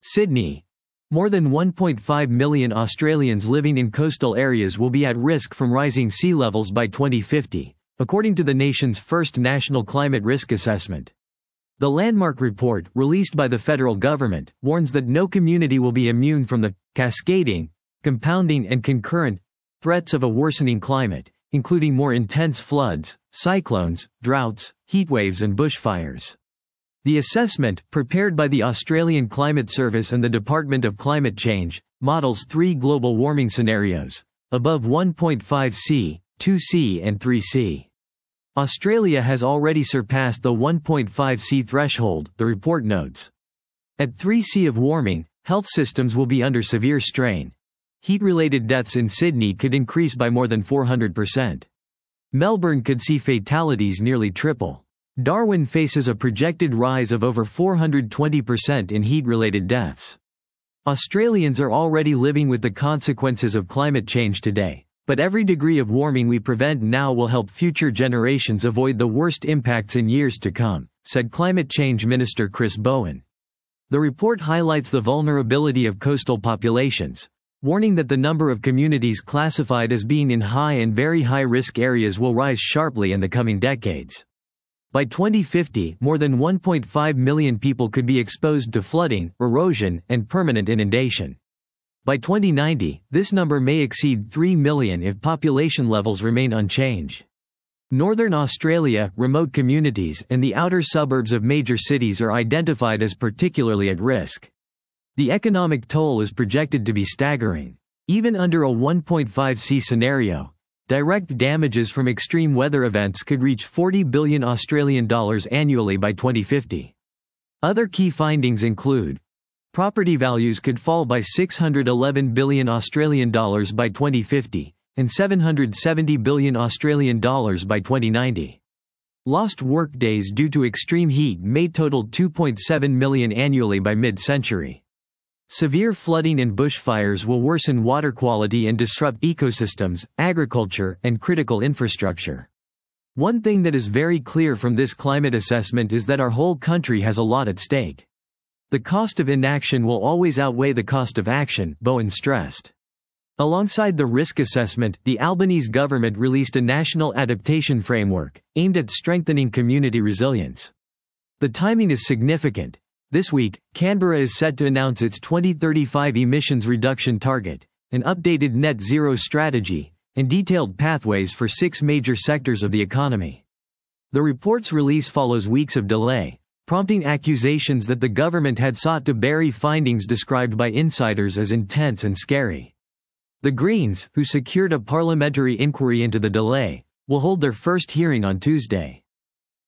Sydney. More than 1.5 million Australians living in coastal areas will be at risk from rising sea levels by 2050, according to the nation's first national climate risk assessment. The landmark report, released by the federal government, warns that no community will be immune from the cascading, compounding and concurrent threats of a worsening climate, including more intense floods, cyclones, droughts, heatwaves and bushfires. The assessment, prepared by the Australian Climate Service and the Department of Climate Change, models 3 global warming scenarios: above 1.5 C, 2 C and 3 C. Australia has already surpassed the 1.5 C threshold, the report notes. At 3 C of warming, health systems will be under severe strain. Heat-related deaths in Sydney could increase by more than 400%. Melbourne could see fatalities nearly triple. Darwin faces a projected rise of over 420% in heat-related deaths. Australians are already living with the consequences of climate change today, but every degree of warming we prevent now will help future generations avoid the worst impacts in years to come, said Climate Change Minister Chris Bowen. The report highlights the vulnerability of coastal populations, warning that the number of communities classified as being in high and very high-risk areas will rise sharply in the coming decades. By 2050, more than 1.5 million people could be exposed to flooding, erosion, and permanent inundation. By 2090, this number may exceed 3 million if population levels remain unchanged. Northern Australia, remote communities, and the outer suburbs of major cities are identified as particularly at risk. The economic toll is projected to be staggering. Even under a 1.5 C scenario, direct damages from extreme weather events could reach $40 billion Australian dollars annually by 2050. Other key findings include: property values could fall by $611 billion Australian dollars by 2050, and $770 billion Australian dollars by 2090. Lost workdays due to extreme heat may total 2.7 million annually by mid-century. Severe flooding and bushfires will worsen water quality and disrupt ecosystems, agriculture, and critical infrastructure. One thing that is very clear from this climate assessment is that our whole country has a lot at stake. The cost of inaction will always outweigh the cost of action, Bowen stressed. Alongside the risk assessment, the Albanese government released a national adaptation framework, aimed at strengthening community resilience. The timing is significant. This week, Canberra is set to announce its 2035 emissions reduction target, an updated net zero strategy, and detailed pathways for 6 major sectors of the economy. The report's release follows weeks of delay, prompting accusations that the government had sought to bury findings described by insiders as intense and scary. The Greens, who secured a parliamentary inquiry into the delay, will hold their first hearing on Tuesday.